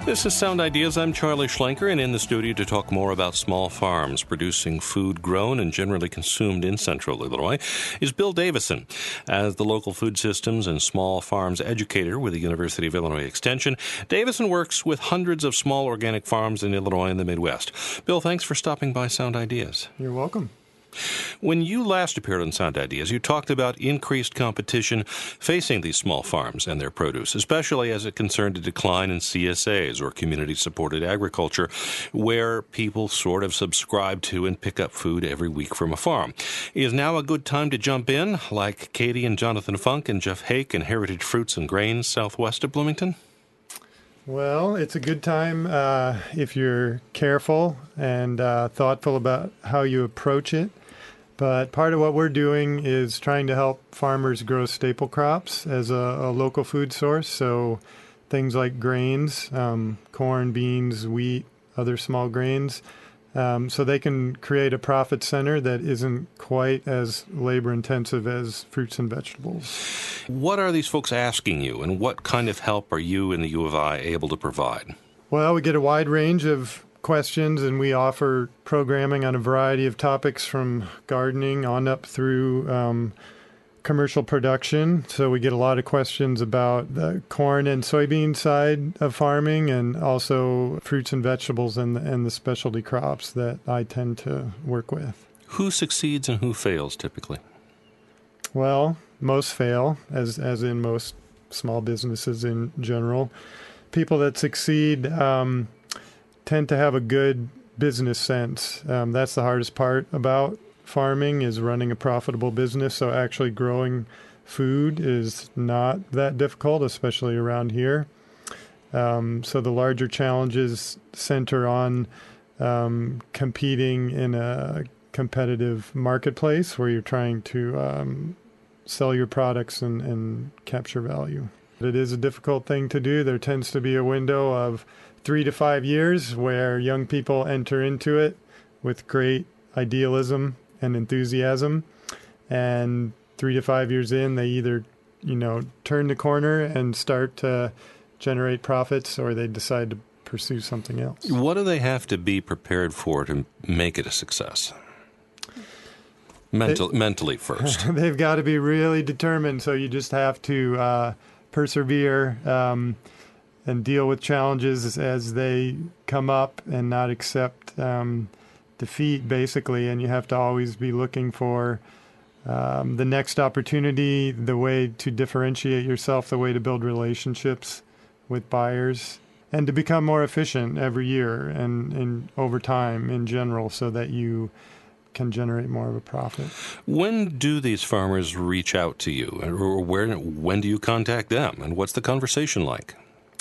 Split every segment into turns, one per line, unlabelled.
This is Sound Ideas. I'm Charlie Schlenker, and in the studio to talk more about small farms producing food grown and generally consumed in central Illinois is Bill Davison. As the local food systems and small farms educator with the University of Illinois Extension, Davison works with hundreds of small organic farms in Illinois and the Midwest. Bill, thanks for stopping by Sound Ideas.
You're welcome.
When you last appeared on Sound Ideas, you talked about increased competition facing these small farms and their produce, especially as it concerned a decline in CSAs, or community-supported agriculture, where people sort of subscribe to and pick up food every week from a farm. Is now a good time to jump in, like Katie and Jonathan Funk and Jeff Hake and Heritage Fruits and Grains southwest of Bloomington?
Well, it's a good time if you're careful and thoughtful about how you approach it. But part of what we're doing is trying to help farmers grow staple crops as a local food source. So things like grains, corn, beans, wheat, other small grains, so they can create a profit center that isn't quite as labor intensive as fruits and vegetables.
What are these folks asking you, and what kind of help are you in the U of I able to provide?
Well, we get a wide range of questions, and we offer programming on a variety of topics from gardening on up through commercial production. So we get a lot of questions about the corn and soybean side of farming, and also fruits and vegetables and the specialty crops that I tend to work with.
Who succeeds and who fails typically?
Well, most fail, as in most small businesses in general. People that succeed tend to have a good business sense. That's the hardest part about farming, is running a profitable business. So actually growing food is not that difficult, especially around here. So the larger challenges center on competing in a competitive marketplace where you're trying to sell your products and capture value. It is a difficult thing to do. There tends to be a window of 3 to 5 years where young people enter into it with great idealism and enthusiasm. And 3 to 5 years in, they either, turn the corner and start to generate profits, or they decide to pursue something else.
What do they have to be prepared for to make it a success? Mentally first.
They've got to be really determined. So you just have to persevere and deal with challenges as they come up, and not accept defeat, basically. And you have to always be looking for the next opportunity, the way to differentiate yourself, the way to build relationships with buyers, and to become more efficient every year and over time in general, so that you can generate more of a profit.
When do these farmers reach out to you, or when do you contact them, and what's the conversation like?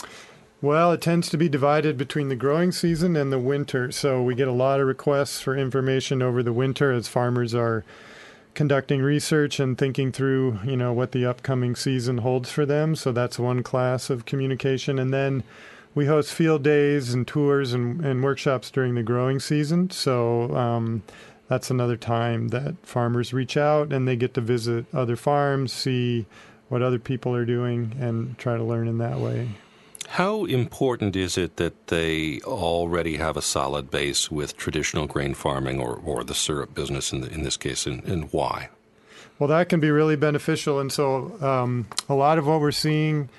Well, it tends to be divided between the growing season and the winter. So we get a lot of requests for information over the winter as farmers are conducting research and thinking through, what the upcoming season holds for them. So that's one class of communication. And then we host field days and tours and workshops during the growing season. So that's another time that farmers reach out, and they get to visit other farms, see what other people are doing, and try to learn in that way.
How important is it that they already have a solid base with traditional grain farming or the syrup business in this case, and why?
Well, that can be really beneficial. And so a lot of what we're seeing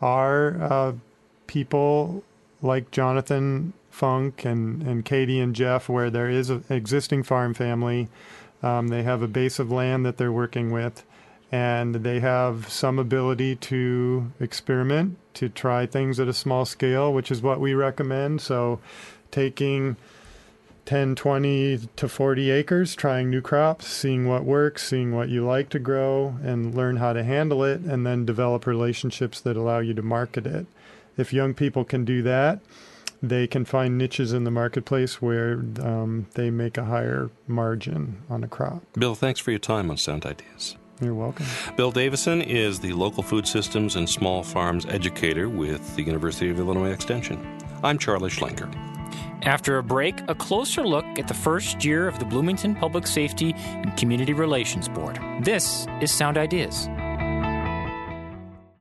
are people like Jonathan Funk and Katie and Jeff, where there is an existing farm family. They have a base of land that they're working with, and they have some ability to experiment, to try things at a small scale, which is what we recommend. So taking 10, 20 to 40 acres, trying new crops, seeing what works, seeing what you like to grow, and learn how to handle it, and then develop relationships that allow you to market it. If young people can do that, they can find niches in the marketplace where they make a higher margin on a crop.
Bill, thanks for your time on Sound Ideas.
You're welcome.
Bill Davison is the local food systems and small farms educator with the University of Illinois Extension. I'm Charlie Schlenker.
After a break, a closer look at the first year of the Bloomington Public Safety and Community Relations Board. This is Sound Ideas.